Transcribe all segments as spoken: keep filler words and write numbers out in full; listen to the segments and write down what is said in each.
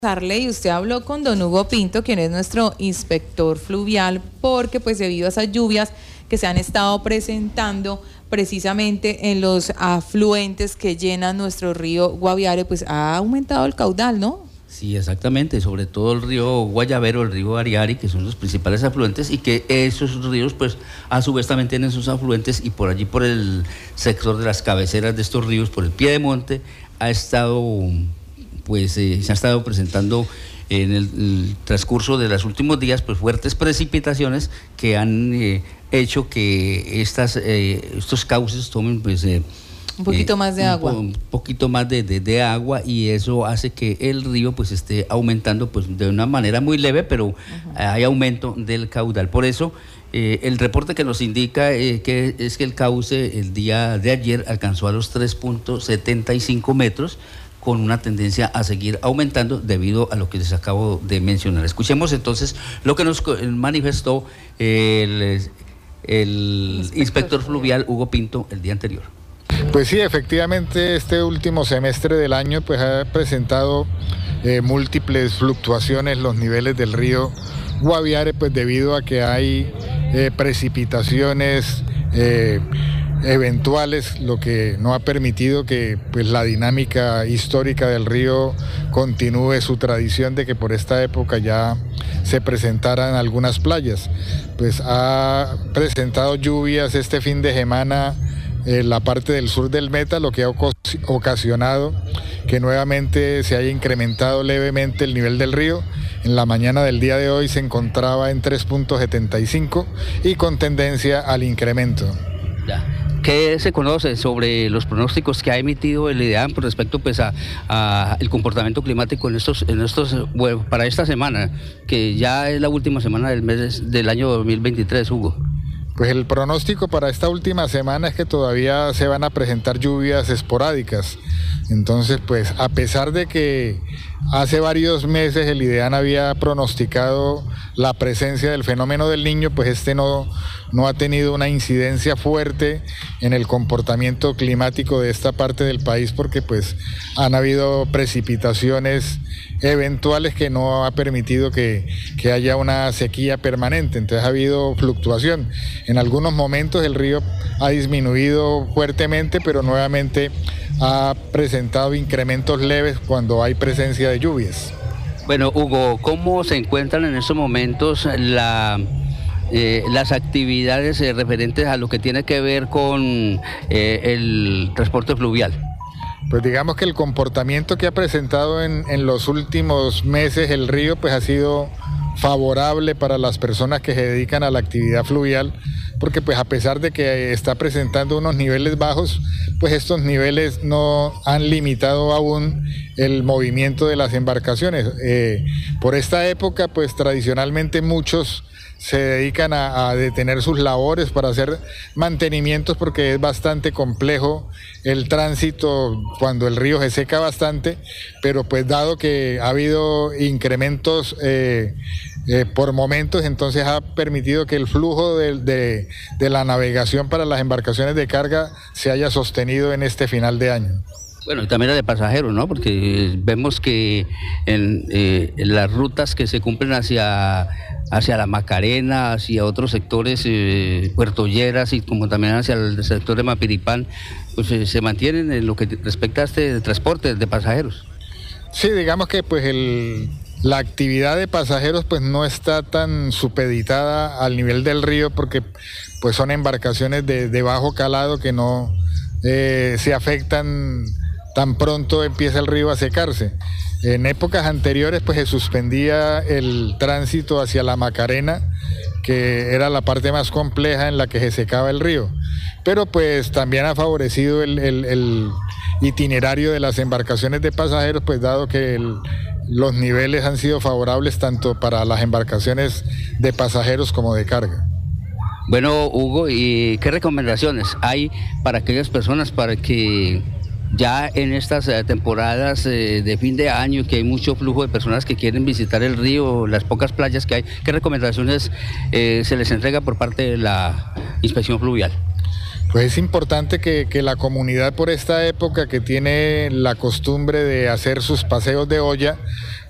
Y usted habló con don Hugo Pinto, quien es nuestro inspector fluvial, porque pues debido a esas lluvias que se han estado presentando precisamente en los afluentes que llenan nuestro río Guaviare, pues ha aumentado el caudal, ¿no? Sí, exactamente, sobre todo el río Guayavero, el río Ariari, que son los principales afluentes, y que esos ríos pues a su vez también tienen sus afluentes, y por allí, por el sector de las cabeceras de estos ríos, por el Piedemonte, ha estado... pues eh, se ha estado presentando en el, el transcurso de los últimos días pues fuertes precipitaciones que han eh, hecho que estas eh, estos cauces tomen pues eh, un poquito eh, más de agua, un, po, un poquito más de, de, de agua, y eso hace que el río pues esté aumentando pues de una manera muy leve, pero uh-huh. hay aumento del caudal. Por eso eh, el reporte que nos indica eh, que es que el cauce el día de ayer alcanzó a los tres punto setenta y cinco metros, con una tendencia a seguir aumentando debido a lo que les acabo de mencionar. Escuchemos entonces lo que nos manifestó el, el inspector, inspector fluvial Hugo Pinto el día anterior. Pues sí, efectivamente este último semestre del año pues ha presentado eh, múltiples fluctuaciones los niveles del río Guaviare, pues debido a que hay eh, precipitaciones eh, eventuales, lo que no ha permitido que pues la dinámica histórica del río continúe su tradición de que por esta época ya se presentaran algunas playas. Pues ha presentado lluvias este fin de semana en la parte del sur del Meta, lo que ha ocasionado que nuevamente se haya incrementado levemente el nivel del río. En la mañana del día de hoy se encontraba en tres punto setenta y cinco y con tendencia al incremento. Ya. ¿Qué se conoce sobre los pronósticos que ha emitido el IDEAM con respecto pues a, a el comportamiento climático en estos, en estos, bueno, para esta semana, que ya es la última semana del mes del año dos mil veintitrés, Hugo? Pues el pronóstico para esta última semana es que todavía se van a presentar lluvias esporádicas. Entonces, pues a pesar de que hace varios meses el IDEAM había pronosticado la presencia del fenómeno del Niño, pues este no, no ha tenido una incidencia fuerte en el comportamiento climático de esta parte del país, porque pues han habido precipitaciones eventuales que no ha permitido que, que haya una sequía permanente. Entonces ha habido fluctuación. En algunos momentos el río ha disminuido fuertemente, pero nuevamente ha presentado incrementos leves cuando hay presencia de lluvias. Bueno, Hugo, ¿cómo se encuentran en estos momentos la, eh, las actividades eh, referentes a lo que tiene que ver con eh, el transporte fluvial? Pues digamos que el comportamiento que ha presentado en, en los últimos meses el río pues ha sido favorable para las personas que se dedican a la actividad fluvial, porque pues a pesar de que está presentando unos niveles bajos, pues estos niveles no han limitado aún el movimiento de las embarcaciones. Eh, por esta época pues tradicionalmente muchos se dedican a, a detener sus labores para hacer mantenimientos, porque es bastante complejo el tránsito cuando el río se seca bastante, pero pues dado que ha habido incrementos eh, eh, por momentos, entonces ha permitido que el flujo de, de, de la navegación para las embarcaciones de carga se haya sostenido en este final de año. Bueno, y también la de pasajeros, ¿no? Porque vemos que en, eh, en las rutas que se cumplen hacia, hacia la Macarena, hacia otros sectores, eh, Puerto Lleras, y como también hacia el sector de Mapiripán, pues eh, se mantienen en lo que respecta a este transporte de pasajeros. Sí, digamos que pues el, la actividad de pasajeros pues no está tan supeditada al nivel del río, porque pues son embarcaciones de, de bajo calado que no eh, se afectan tan pronto empieza el río a secarse. En épocas anteriores pues se suspendía el tránsito hacia la Macarena, que era la parte más compleja en la que se secaba el río, pero pues también ha favorecido el, el, el itinerario de las embarcaciones de pasajeros, pues dado que el, los niveles han sido favorables tanto para las embarcaciones de pasajeros como de carga. Bueno, Hugo, ¿y qué recomendaciones hay para aquellas personas para que ya en estas eh, temporadas eh, de fin de año, que hay mucho flujo de personas que quieren visitar el río, las pocas playas que hay, qué recomendaciones eh, se les entrega por parte de la inspección fluvial? Pues es importante que, que la comunidad por esta época, que tiene la costumbre de hacer sus paseos de olla,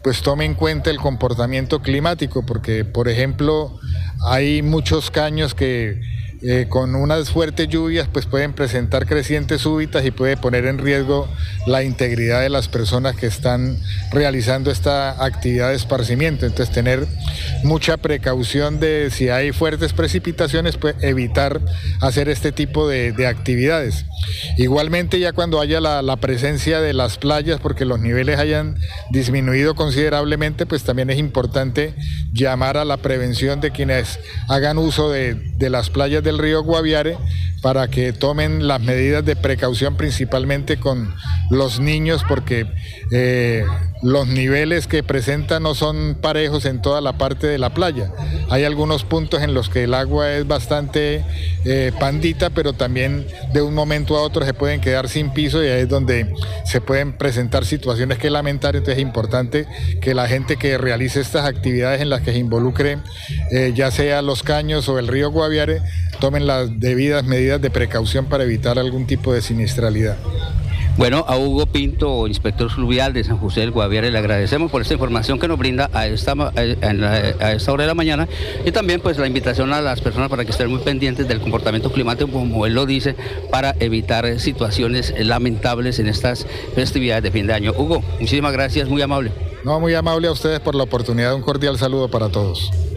pues tome en cuenta el comportamiento climático, porque por ejemplo hay muchos caños que Eh, con unas fuertes lluvias pues pueden presentar crecientes súbitas y puede poner en riesgo la integridad de las personas que están realizando esta actividad de esparcimiento. Entonces tener mucha precaución de si hay fuertes precipitaciones, pues evitar hacer este tipo de, de actividades. Igualmente ya cuando haya la, la presencia de las playas, porque los niveles hayan disminuido considerablemente, pues también es importante llamar a la prevención de quienes hagan uso de, de las playas del río Guaviare para que tomen las medidas de precaución, principalmente con los niños, porque eh, los niveles que presentan no son parejos en toda la parte de la playa. Hay algunos puntos en los que el agua es bastante eh, pandita, pero también de un momento a otro se pueden quedar sin piso y ahí es donde se pueden presentar situaciones que lamentar. Entonces es importante que la gente que realice estas actividades en las que se involucre, eh, ya sea los caños o el río Guaviare, tomen las debidas medidas de precaución para evitar algún tipo de siniestralidad. Bueno, a Hugo Pinto, inspector fluvial de San José del Guaviare, le agradecemos por esta información que nos brinda a esta, a esta hora de la mañana, y también pues la invitación a las personas para que estén muy pendientes del comportamiento climático, como él lo dice, para evitar situaciones lamentables en estas festividades de fin de año. Hugo, muchísimas gracias, muy amable. No, muy amable a ustedes por la oportunidad, un cordial saludo para todos.